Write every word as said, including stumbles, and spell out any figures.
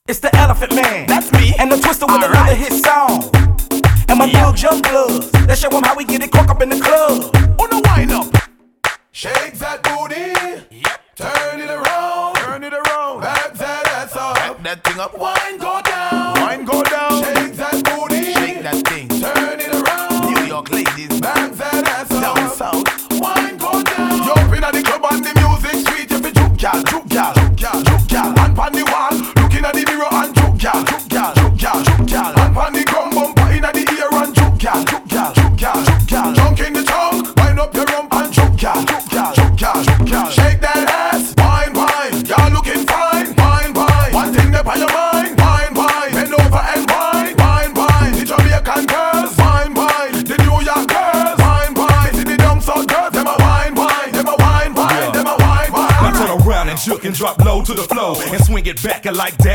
It's the Elephant Man. That's me. And the Twister with All another right. hit song. And my Yeah. dogs, young bloods. Let's show them how we get it crunk up in the club. On the wind up. Shake that booty, Yep. turn it around, Turn it around. back that ass up, Back that thing up. wine go down, Wine go down. shake that booty, Shake that thing. turn it around, New York ladies. back that ass up, Down south. wine go down. Jump inna the club and the music sweet, if you juke gal, juke gal, juke gal, juke gal, and pon the wall, looking at the mirror and juke gal, juke gal, juke gal, juke gal, and pon the gum bumper inna the ear and juke gal, juke gal, juke gal, juke gal, junk in the tongue, wind up your rump and juke gal, juke gal, juke gal, juke gal, shake that ass, wine, wine, y'all looking fine, wine, wine, one thing that on your mind, wine, wine, bend over and wine, wine, wine, the Jamaican girls, wine, wine, the New York girls, wine, wine, see the down south girls, them a wine, wine, them a wine, wine, them a wine, wine. Now turn around and juke and drop low to the floor and swing it back like that.